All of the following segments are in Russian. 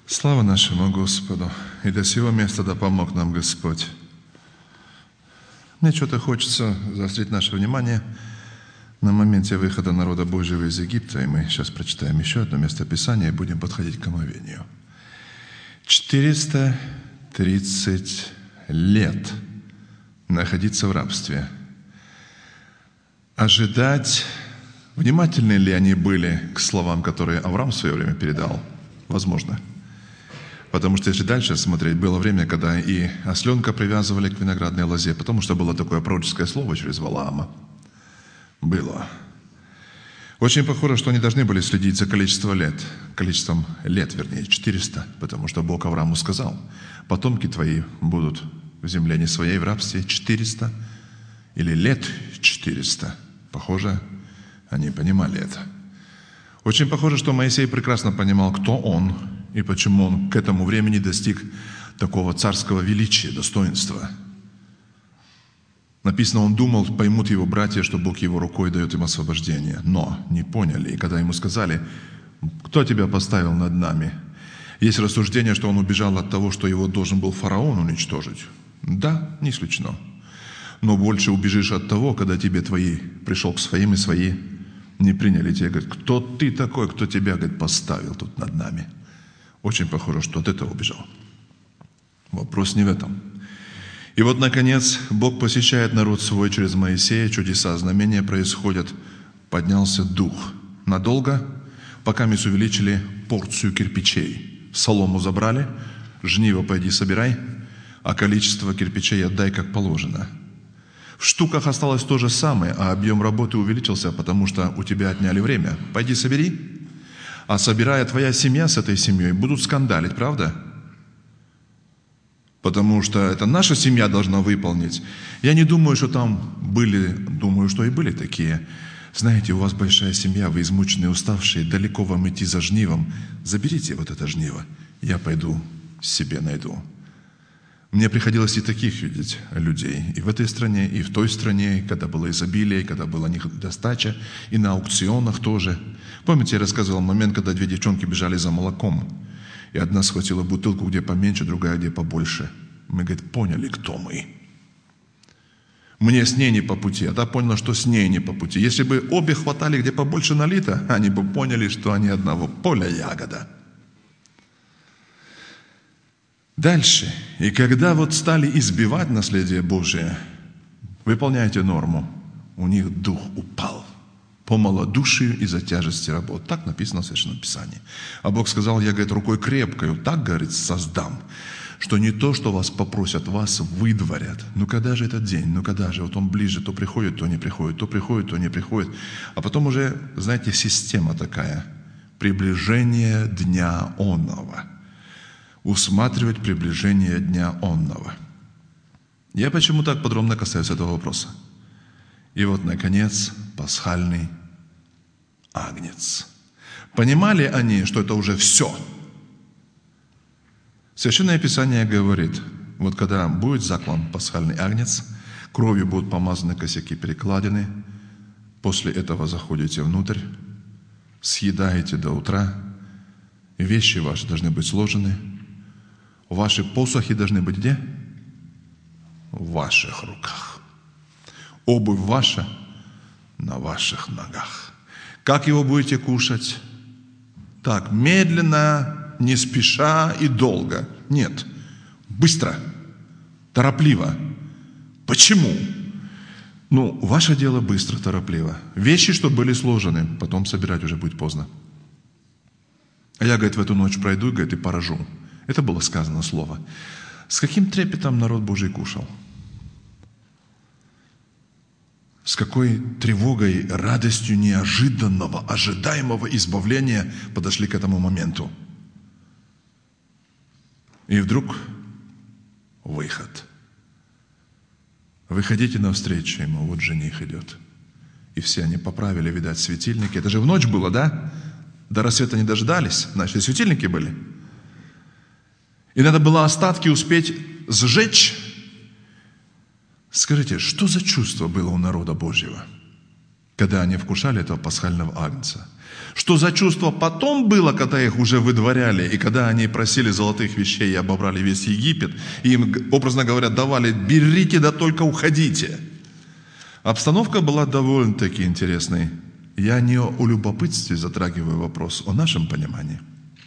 Слава нашему Господу! И до сего места да помог нам Господь. Мне что-то хочется заострить наше внимание на моменте выхода народа Божьего из Египта, и мы сейчас прочитаем еще одно местописание и будем подходить к омовению. 430 лет находиться в рабстве. Ожидать, внимательны ли они были к словам, которые Авраам в свое время передал? Возможно. Потому что если дальше смотреть, было время, когда и осленка привязывали к виноградной лозе, потому что было такое пророческое слово через Валаама. Было. Очень похоже, что они должны были следить за количеством лет, 400, потому что Бог Аврааму сказал: потомки твои будут в земле не своей, в рабстве 400 или лет 400. Похоже, они понимали это. Очень похоже, что Моисей прекрасно понимал, кто он и почему он к этому времени достиг такого царского величия, достоинства. Написано, он думал, поймут его братья, что Бог его рукой дает им освобождение. Но не поняли. И когда ему сказали: кто тебя поставил над нами? Есть рассуждение, что он убежал от того, что его должен был фараон уничтожить. Да, не исключено. Но больше убежишь от того, когда тебе твои пришел к своим, и свои не приняли тебя. Говорят: кто ты такой, кто тебя, говорит, поставил тут над нами? Очень похоже, что от этого убежал. Вопрос не в этом. И вот, наконец, Бог посещает народ свой через Моисея, чудеса, знамения происходят. Поднялся дух. Надолго, пока мы увеличили порцию кирпичей. Солому забрали, жниво пойди собирай, а количество кирпичей отдай, как положено. В штуках осталось то же самое, а объем работы увеличился, потому что у тебя отняли время. Пойди собери. А собирая, твоя семья с этой семьей будут скандалить, правда? Потому что это наша семья должна выполнить. Я не думаю, что там были, думаю, что и были такие. Знаете, у вас большая семья, вы измученные, уставшие, далеко вам идти за жнивом. Заберите вот это жниво, я пойду себе найду. Мне приходилось и таких видеть людей. И в этой стране, и в той стране, когда было изобилие, когда была недостача, и на аукционах тоже. Помните, я рассказывал момент, когда две девчонки бежали за молоком, и одна схватила бутылку, где поменьше, другая, где побольше. Мы, говорит, поняли, кто мы. Мне с ней не по пути, а та поняла, что с ней не по пути. Если бы обе хватали, где побольше налито, они бы поняли, что они одного поля ягода. Дальше. И когда вот стали избивать наследие Божие, выполняйте норму, у них дух упал по малодушию из-за тяжести работ. Так написано в Священном Писании. А Бог сказал: я, говорит, рукой крепкою, так, говорит, создам, что не то, что вас попросят, вас выдворят. Ну когда же этот день? Ну когда же? Вот он ближе, то приходит, то не приходит, то приходит, то не приходит. А потом уже, знаете, система такая. Приближение дня онного. Усматривать приближение дня онного. Я почему так подробно касаюсь этого вопроса? И вот, наконец, пасхальный агнец. Понимали они, что это уже все? Священное Писание говорит, вот когда будет заклан пасхальный агнец, кровью будут помазаны косяки перекладины, после этого заходите внутрь, съедаете до утра, вещи ваши должны быть сложены, ваши посохи должны быть где? В ваших руках. Обувь ваша на ваших ногах. Как его будете кушать? Так, медленно, не спеша и долго. Нет, быстро, торопливо. Почему? Ваше дело быстро, торопливо. Вещи, что были сложены, потом собирать уже будет поздно. А я, говорит, в эту ночь пройду, говорит, и поражу. Это было сказано слово. С каким трепетом народ Божий кушал? С какой тревогой, радостью неожиданного, ожидаемого избавления подошли к этому моменту. И вдруг выход. Выходите навстречу ему, вот жених идет. И все они поправили, видать, светильники. Это же в ночь было, да? До рассвета не дождались, значит, и светильники были. И надо было остатки успеть сжечь. Скажите, что за чувство было у народа Божьего? когда они вкушали этого пасхального агнца. Что за чувство потом было, когда их уже выдворяли, и когда они просили золотых вещей и обобрали весь Египет, и им, образно говоря, давали: берите, да только уходите. Обстановка была довольно-таки интересной. Я не о любопытстве затрагиваю вопрос, о нашем понимании.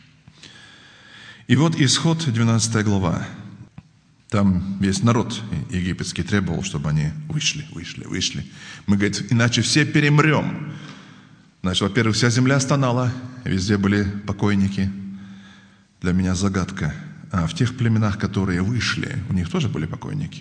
И вот Исход, 12 глава. Там весь народ египетский требовал, чтобы они вышли. Мы, говорит, иначе все перемрем. Значит, во-первых, вся земля стонала, везде были покойники. Для меня загадка. А в тех племенах, которые вышли, у них тоже были покойники?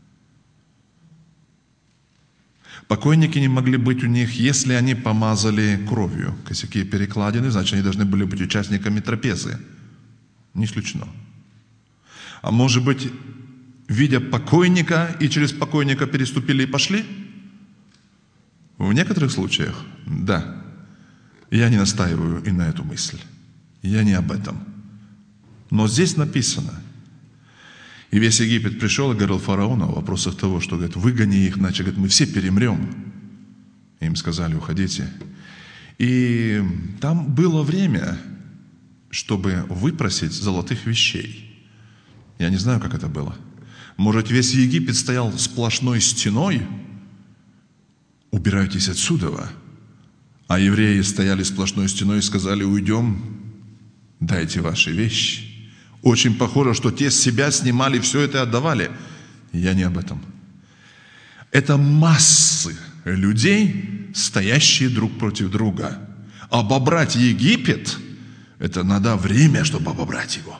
Покойники не могли быть у них, если они помазали кровью косяки перекладины, значит, они должны были быть участниками трапезы. Не исключено. А может быть, видя покойника и через покойника переступили и пошли? В некоторых случаях, да. Я не настаиваю и на эту мысль. Я не об этом. Но здесь написано: и весь Египет пришел и говорил фараону о вопросах того, что, говорит, выгони их, иначе, говорит, мы все перемрем. Им сказали: уходите. И там было время, чтобы выпросить золотых вещей. Я не знаю, как это было. Может, весь Египет стоял сплошной стеной? Убирайтесь отсюда. А евреи стояли сплошной стеной и сказали: уйдем, дайте ваши вещи. Очень похоже, что те с себя снимали, все это отдавали. Я не об этом. Это массы людей, стоящие друг против друга. Обобрать Египет, это надо время, чтобы обобрать его.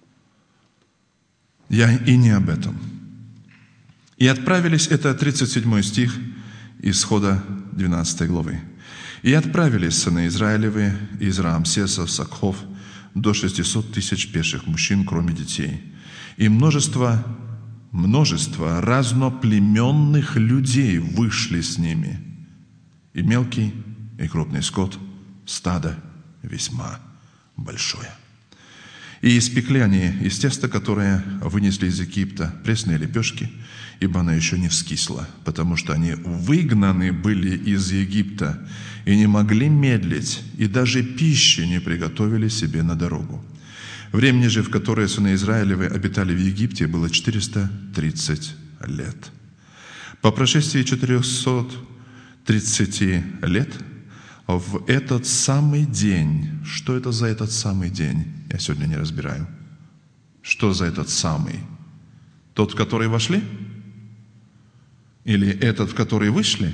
Я и не об этом. И отправились, это 37 стих Исхода 12 главы. И отправились сыны Израилевы из Раамсеса, Сакхов, до 600 тысяч пеших мужчин, кроме детей. И множество разноплеменных людей вышли с ними. И мелкий, и крупный скот, стадо весьма большое. И испекли они из теста, которое вынесли из Египта, пресные лепешки, ибо она еще не вскисла, потому что они выгнаны были из Египта и не могли медлить, и даже пищи не приготовили себе на дорогу. Времени же, в которое сыны Израилевы обитали в Египте, было 430 лет. По прошествии 430 лет в этот самый день, что это за этот самый день, я сегодня не разбираю. Что за этот самый? Тот, в который вошли? Или этот, в который вышли?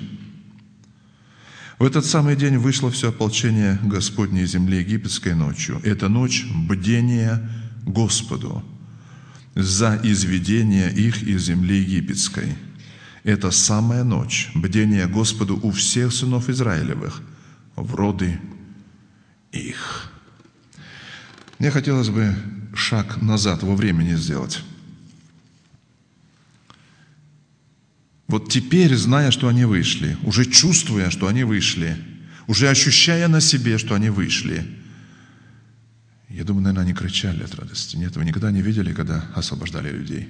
В этот самый день вышло все ополчение Господне из земли египетской ночью. Это ночь бдения Господу за изведение их из земли египетской. Это самая ночь бдения Господу у всех сынов Израилевых в роды их. Мне хотелось бы шаг назад во времени сделать. Вот теперь, зная, что они вышли, уже чувствуя, что они вышли, уже ощущая на себе, что они вышли, я думаю, наверное, они кричали от радости. Нет, вы никогда не видели, когда освобождали людей?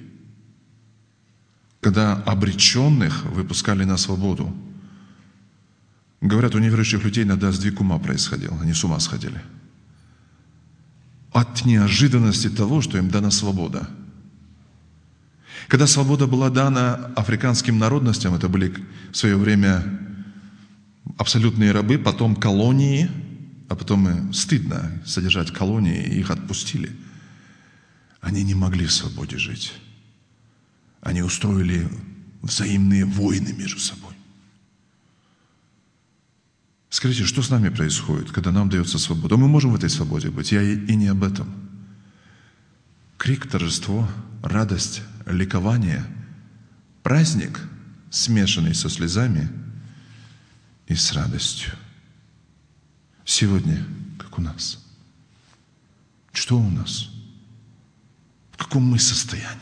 Когда обреченных выпускали на свободу. Говорят, у неверующих людей иногда сдвиг ума происходил, они с ума сходили. От неожиданности того, что им дана свобода. Когда свобода была дана африканским народностям, это были в свое время абсолютные рабы, потом колонии, а потом и стыдно содержать колонии, и их отпустили. Они не могли в свободе жить. Они устроили взаимные войны между собой. Скажите, что с нами происходит, когда нам дается свобода? Мы можем в этой свободе быть, я и не об этом. Крик, торжество, радость, ликование, праздник, смешанный со слезами и с радостью. Сегодня, как у нас? Что у нас? В каком мы состоянии?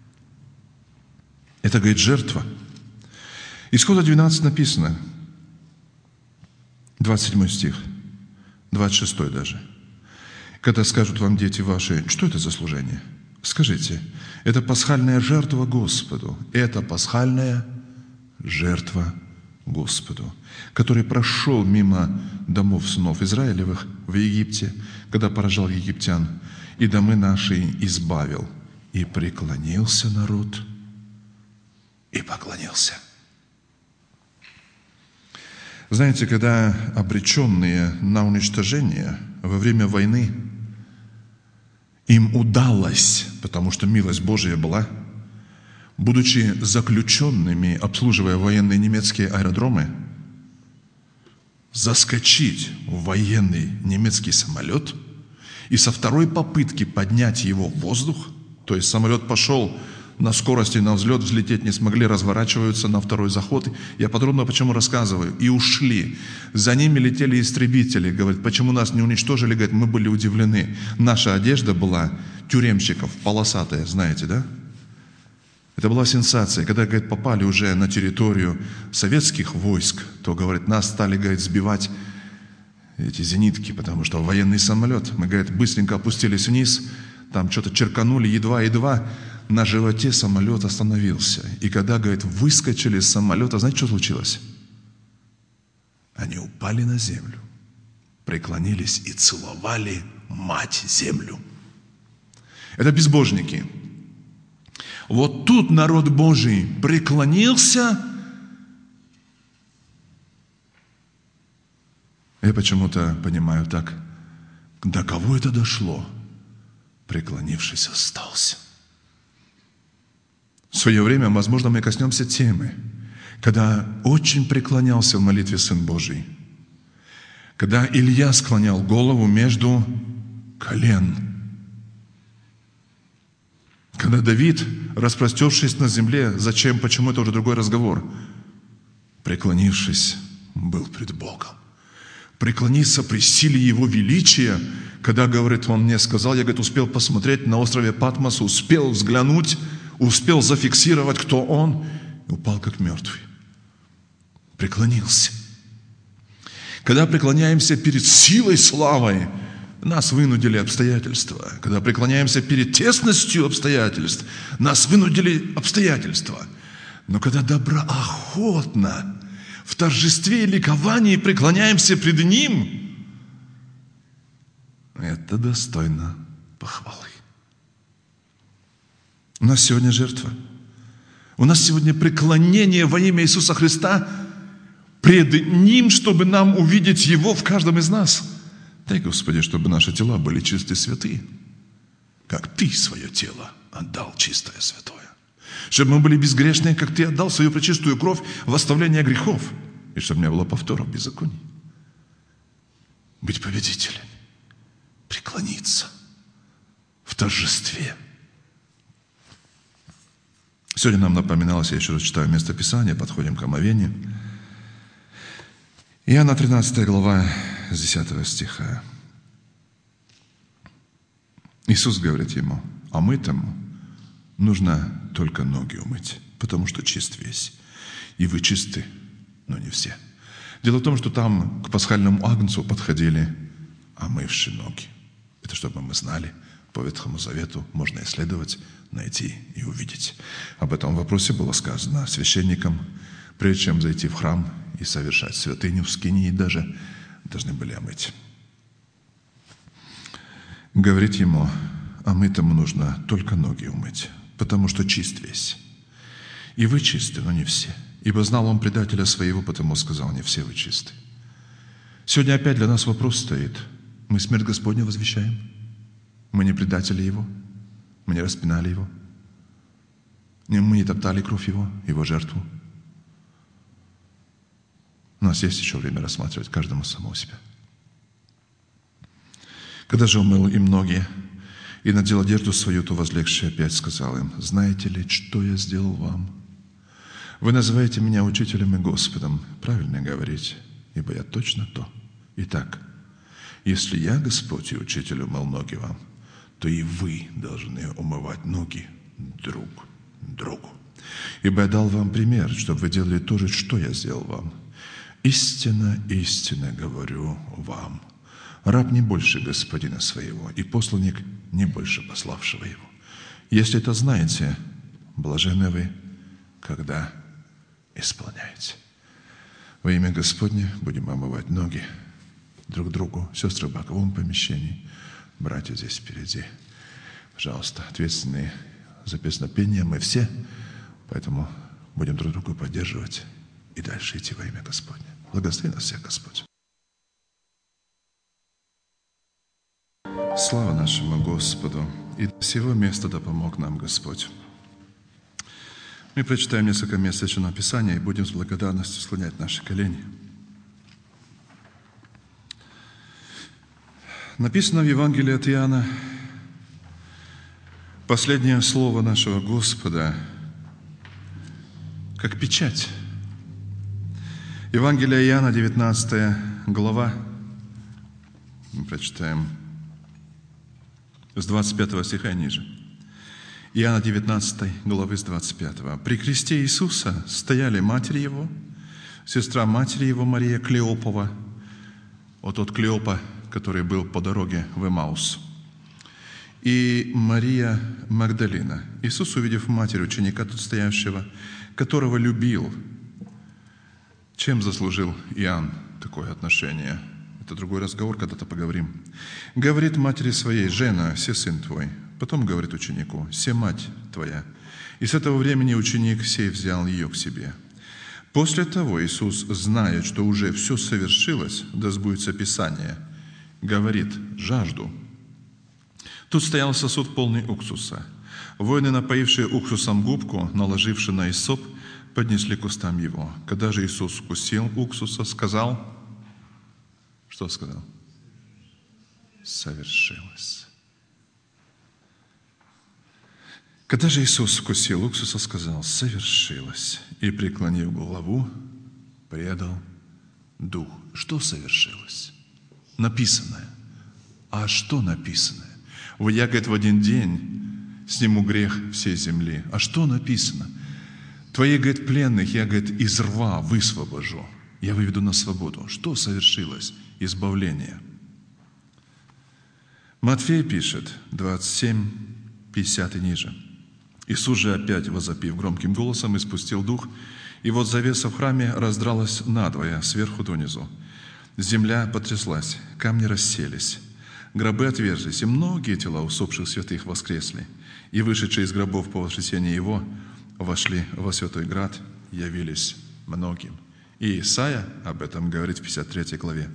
Это, говорит, жертва. Исхода 12 написано, 27 стих, 26 даже. Когда скажут вам дети ваши, что это за служение? Скажите, это пасхальная жертва Господу. Это пасхальная жертва Господу, который прошел мимо домов сынов Израилевых в Египте, когда поражал египтян, и домы наши избавил. И преклонился народ, и поклонился». Знаете, когда обреченные на уничтожение во время войны, им удалось, потому что милость Божия была, будучи заключенными, обслуживая военные немецкие аэродромы, заскочить в военный немецкий самолет и со второй попытки поднять его в воздух, то есть самолет пошел на скорости, на взлет, взлететь не смогли, разворачиваются на второй заход. Я подробно почему рассказываю. И ушли. За ними летели истребители. Говорят, почему нас не уничтожили? Говорят, мы были удивлены. Наша одежда была тюремщиков, полосатая, знаете, да? Это была сенсация. Когда, говорит, попали уже на территорию советских войск, то, говорит, нас стали, говорит, сбивать эти зенитки, потому что военный самолет. Мы, говорит, быстренько опустились вниз, там что-то черканули, едва-едва на животе самолет остановился. И когда, говорит, выскочили из самолета, знаете, что случилось? Они упали на землю, преклонились и целовали мать землю. Это безбожники. Вот тут народ Божий преклонился. Я почему-то понимаю так, до кого это дошло? Преклонившись, остался. В свое время, возможно, мы коснемся темы, когда очень преклонялся в молитве Сын Божий, когда Илья склонял голову между колен, когда Давид, распростершись на земле, зачем, почему, это уже другой разговор, преклонившись, был пред Богом. Преклониться при силе Его величия, когда, говорит, Он мне сказал, я, говорит, успел посмотреть на острове Патмос, успел взглянуть, успел зафиксировать, кто Он, и упал как мертвый. Преклонился. Когда преклоняемся перед силой, славой, нас вынудили обстоятельства. Когда преклоняемся перед тесностью обстоятельств, нас вынудили обстоятельства. Но когда доброохотно, в торжестве и ликовании преклоняемся пред Ним, это достойно похвалы. У нас сегодня жертва. У нас сегодня преклонение во имя Иисуса Христа пред Ним, чтобы нам увидеть Его в каждом из нас. Дай, Господи, чтобы наши тела были чистые и святые, как Ты свое тело отдал чистое, святое. Чтобы мы были безгрешные, как Ты отдал свою пречистую кровь в оставление грехов, и чтобы не было повторов беззаконий. Быть победителем, преклониться в торжестве. Сегодня нам напоминалось, я еще раз читаю место Писания, подходим к омовению. Иоанна 13 глава, с 10 стиха. Иисус говорит ему, омытому нужно только ноги умыть, потому что чист весь. И вы чисты, но не все. Дело в том, что там к пасхальному агнцу подходили омывшие ноги. Это чтобы мы знали, по Ветхому Завету можно исследовать, найти и увидеть. Об этом вопросе было сказано священникам, прежде чем зайти в храм и совершать святыню, в скинии даже, должны были омыть. Говорит ему, омытому нужно только ноги умыть, потому что чист весь. И вы чисты, но не все. Ибо знал он предателя своего, потому сказал, не все вы чисты. Сегодня опять для нас вопрос стоит. Мы смерть Господню возвещаем? Мы не предатели Его? Мы не распинали Его? Мы не топтали кровь Его жертву? У нас есть еще время рассматривать каждому самого себя. Когда же умыл им ноги и надел одежду свою, то возлегший опять сказал им, знаете ли, что я сделал вам? Вы называете меня учителем и Господом. Правильно говорите, ибо я точно то. Итак, если я, Господь и Учитель, умыл ноги вам, то и вы должны умывать ноги друг другу. Ибо я дал вам пример, чтобы вы делали то же, что я сделал вам. Истинно, истинно говорю вам, раб не больше господина своего, и посланник не больше пославшего его. Если это знаете, блаженны вы, когда исполняете. Во имя Господне будем омывать ноги друг другу. Сестры в боковом помещении, братья здесь впереди. Пожалуйста, ответственные за песнопение мы все, поэтому будем друг друга поддерживать и дальше идти во имя Господне. Благослови нас всех, Господь. Слава нашему Господу! И до сего места да помог нам Господь. Мы прочитаем несколько мест Священного Писания и будем с благодарностью склонять наши колени. Написано в Евангелии от Иоанна, последнее слово нашего Господа, как печать. Евангелие Иоанна, 19 глава, мы прочитаем с 25 стиха и ниже. Иоанна 19 главы с 25. «При кресте Иисуса стояли матери Его, сестра матери Его Мария Клеопова», вот тот Клеопа, который был по дороге в Эмаус, и Мария Магдалина. Иисус, увидев матерь ученика тут стоявшего, которого любил, чем заслужил Иоанн такое отношение? Это другой разговор, когда-то поговорим. Говорит матери своей: «Жена, се сын твой». Потом говорит ученику: «Се мать твоя». И с этого времени ученик сей взял ее к себе. После того Иисус, зная, что уже все совершилось, да сбудется Писание, говорит: «Жажду». Тут стоял сосуд полный уксуса. Воины, напоившие уксусом губку, наложивши на иссоп, поднесли к устам его. Когда же Иисус вкусил уксуса, сказал... Что сказал? Совершилось. Когда же Иисус вкусил уксуса, сказал: совершилось. И, преклонив голову, предал дух. Что совершилось? Написанное. А что написанное? Я, говорит, в один день сниму грех всей земли. А что написано? Твоих, говорит, пленных я, говорит, из рва высвобожу. Я выведу на свободу. Что совершилось? Избавление. Матфей пишет, 27, 50 и ниже. Иисус же опять, возопив громким голосом, испустил дух, и вот завеса в храме раздралась надвое, сверху донизу. Земля потряслась, камни расселись, гробы отверзлись, и многие тела усопших святых воскресли, и вышедшие из гробов по воскресении Его вошли во святой град, явились многим. И Исаия об этом говорит в 53 главе.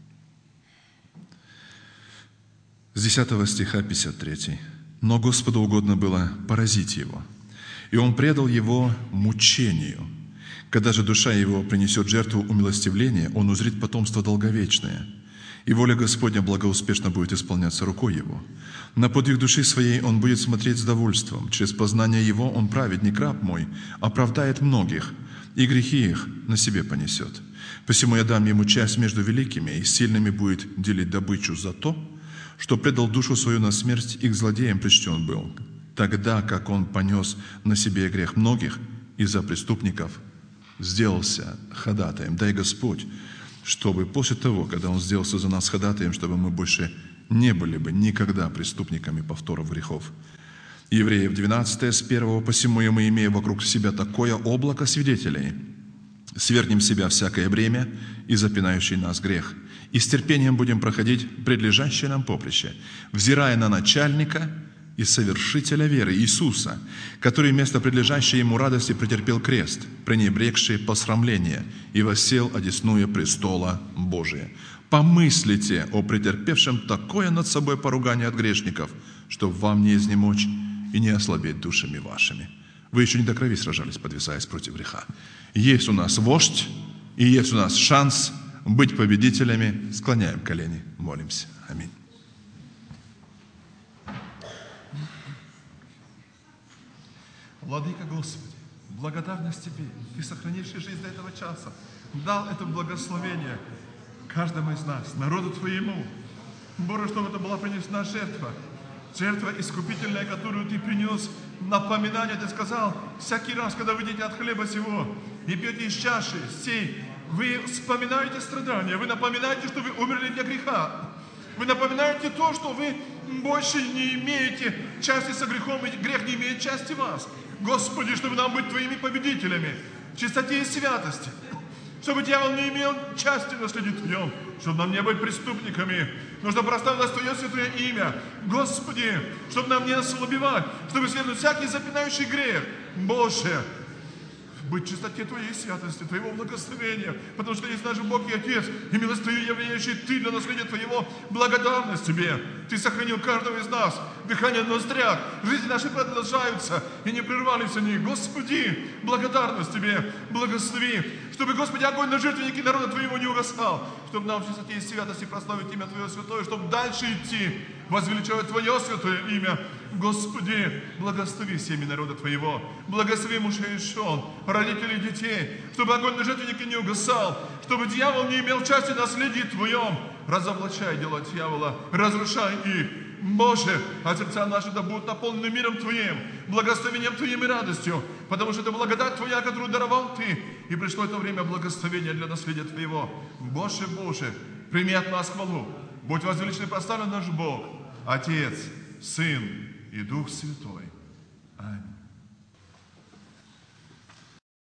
С 10 стиха 53. «Но Господу угодно было поразить его, и Он предал его мучению. Когда же душа его принесет жертву умилостивления, он узрит потомство долговечное, и воля Господня благоуспешно будет исполняться рукой его. На подвиг души своей он будет смотреть с довольством. Через познание его он, праведник, раб мой, оправдает многих, и грехи их на себе понесет. Посему я дам ему часть между великими, и сильными будет делить добычу за то, что предал душу свою на смерть, и к злодеям причтен был, тогда как он понес на себе грех многих и за преступников сделался ходатаем. Дай Господь, чтобы после того, когда Он сделался за нас ходатаем, чтобы мы больше не были бы никогда преступниками повторов грехов». Евреев 12, с 1. «Посему и мы, имея вокруг себя такое облако свидетелей, свергнем с себя всякое бремя и запинающий нас грех, и с терпением будем проходить предлежащее нам поприще, взирая на начальника и совершителя веры Иисуса, который вместо предлежащей ему радости претерпел крест, пренебрегший посрамление, и воссел одесную престола Божия. Помыслите о претерпевшем такое над собой поругание от грешников, чтобы вам не изнемочь и не ослабеть душами вашими». Вы еще не до крови сражались, подвязаясь против греха. Есть у нас вождь, и есть у нас шанс быть победителями. Склоняем колени, молимся. Аминь. Владыка Господи, благодарность Тебе, Ты, сохранивший жизнь до этого часа, дал это благословение каждому из нас, народу Твоему. Боже, чтобы это была принесена жертва, жертва искупительная, которую Ты принес, напоминание, Ты сказал, всякий раз, когда вы едите от хлеба сего и пьете из чаши сей, вы вспоминаете страдания, вы напоминаете, что вы умерли для греха. Вы напоминаете то, что вы больше не имеете части со грехом, и грех не имеет части в вас. Господи, чтобы нам быть Твоими победителями в чистоте и святости. чтобы дьявол не имел части в наследии Твоем, чтобы нам не быть преступниками, но чтобы прославилось Твое святое имя. Господи, чтобы нам не ослабевать, чтобы свергнуть всякий запинающий грех. Боже, быть в чистоте Твоей святости, Твоего благословения, потому что есть наш Бог и Отец, и милостивый являющий Ты для наследия Твоего. Благодарность Тебе. Ты сохранил каждого из нас, дыхание в ноздрях, жизни наши продолжаются, и не прервались они. Господи, благодарность Тебе, благослови, чтобы, Господи, огонь на жертвеннике народа Твоего не угасал, чтобы нам в чистоте и святости прославить имя Твое святое, чтобы дальше идти, возвеличивать Твое святое имя. Господи, благослови семьи народа Твоего, благослови мужей и жен, родителей и детей, чтобы огонь на жертвеннике не угасал, чтобы дьявол не имел части в наследии Твоем. Разоблачай дела дьявола, разрушай их. Боже, а сердца наши да будут наполнены миром Твоим, благословением Твоим и радостью, потому что это благодать Твоя, которую даровал Ты, и пришло это время благословения для наследия Твоего. Боже, Боже, прими от нас хвалу, будь возвеличен и прославлен наш Бог, Отец, Сын и Дух Святой.